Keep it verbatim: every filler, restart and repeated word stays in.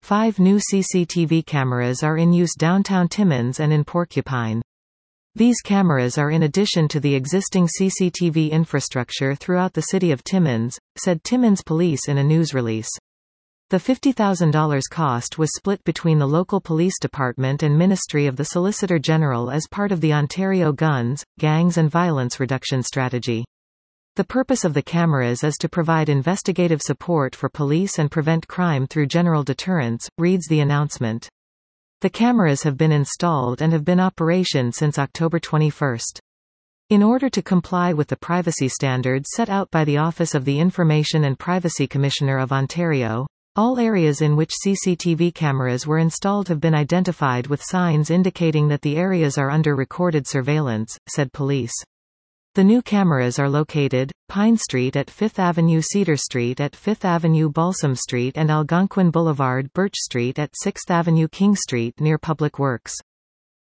Five new C C T V cameras are in use downtown Timmins and in Porcupine. These cameras are in addition to the existing C C T V infrastructure throughout the city of Timmins, said Timmins Police in a news release. The fifty thousand dollars cost was split between the local police department and Ministry of the Solicitor General as part of the Ontario Guns, Gangs and Violence Reduction Strategy. The purpose of the cameras is to provide investigative support for police and prevent crime through general deterrence, reads the announcement. The cameras have been installed and have been in operation since October twenty-first. In order to comply with the privacy standards set out by the Office of the Information and Privacy Commissioner of Ontario, all areas in which C C T V cameras were installed have been identified with signs indicating that the areas are under recorded surveillance, said police. The new cameras are located, Pine Street at Fifth Avenue, Cedar Street at Fifth Avenue, Balsam Street and Algonquin Boulevard, Birch Street at Sixth Avenue, King Street near Public Works.